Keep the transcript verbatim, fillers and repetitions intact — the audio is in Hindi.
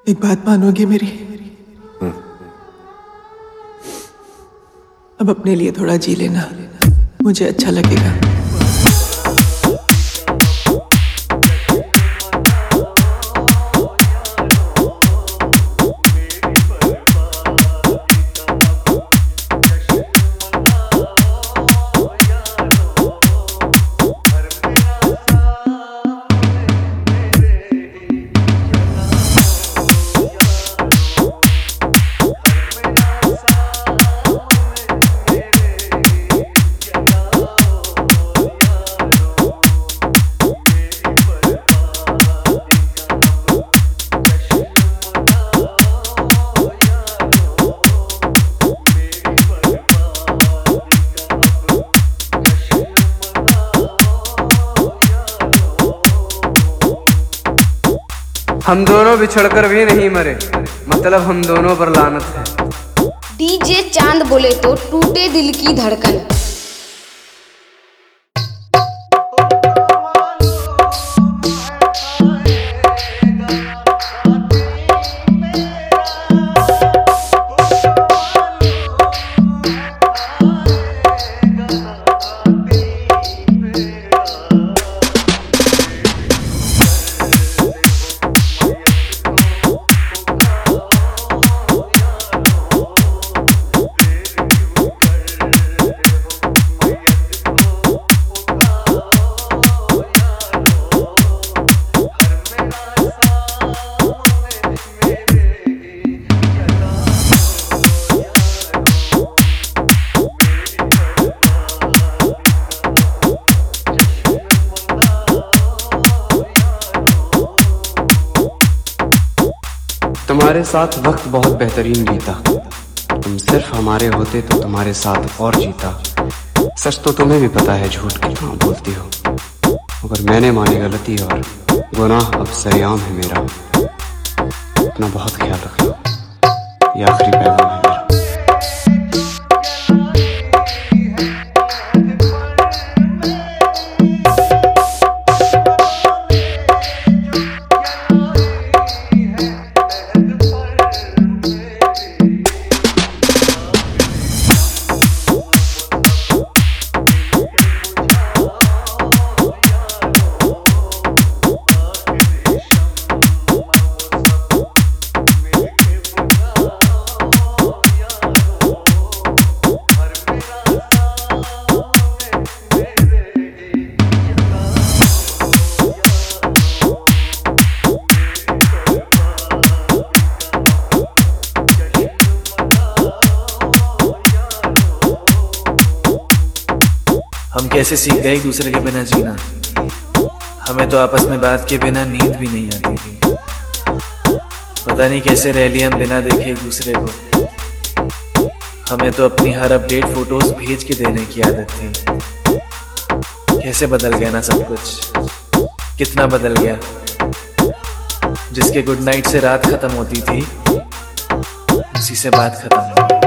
एक बात मानोगे मेरी? अब अपने लिए थोड़ा जी लेना, मुझे अच्छा लगेगा। हम दोनों बिछड़कर भी नहीं मरे, मतलब हम दोनों पर लानत है। डीजे चांद बोले तो टूटे दिल की धड़कन। तुम्हारे साथ वक्त बहुत बेहतरीन बीता, तुम सिर्फ हमारे होते तो तुम्हारे साथ और जीता। सच तो तुम्हें भी पता है झूठ कितना बोलती हो, मगर मैंने मानी गलती और गुनाह अब सरेआम है मेरा। अपना बहुत ख्याल रखना, ये आखिरी पैगाम है मेरा। हम कैसे सीख गए एक दूसरे के बिना जीना। हमें तो आपस में बात के बिना नींद भी नहीं आती थी। पता नहीं कैसे रह लिए हम बिना देखे एक दूसरे को। हमें तो अपनी हर अपडेट फोटोज भेज के देने की आदत थी। कैसे बदल गया ना सब कुछ, कितना बदल गया। जिसके गुड नाइट से रात खत्म होती थी, उसी से बात खत्म हो गई।